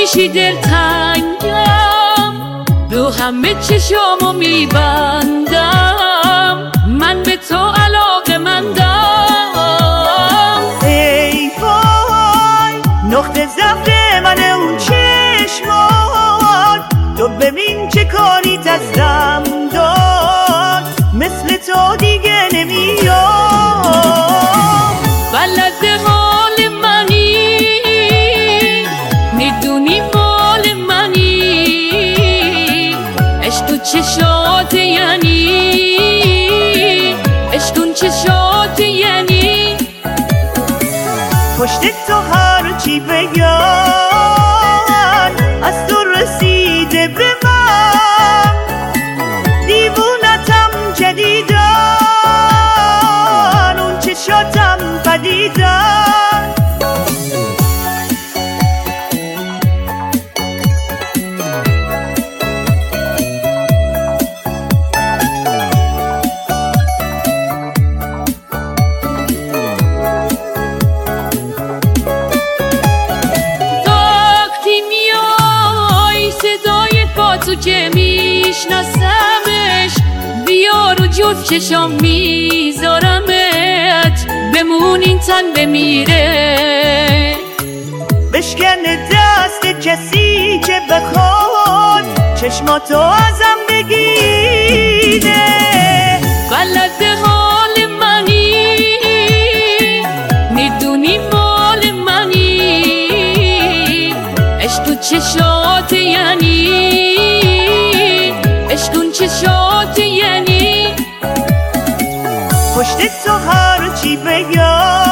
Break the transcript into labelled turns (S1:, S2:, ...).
S1: میشی دلتنگم، رو همه چشامو میبندم، من به تو علاقه‌مندم.
S2: ای وای نقطه ضعف من اون چشمات، تو ببین چه کاری دستم داد، مثل تو دیگه نمیاد.
S1: بلد حال منی، میدونی مال منی، عشق تو چشات یعنی، عشق تو چشات یعنی.
S2: پشت تو هر چی بگن از تو رسیده به من، دیوونتم جدیدن، اون چشاتم پدیدن.
S1: تو که میشناسمش، بیا رو جز چشام میذارمت، بمون این تن بمیره.
S2: بشکن دست کسی که بخواد چشماتو ازم بگیره.
S1: بلد حال منی، میدونی مال منی، عشق تو چشات یعنی، عشقون چشات یعنی.
S2: پشت تو هر چی بگم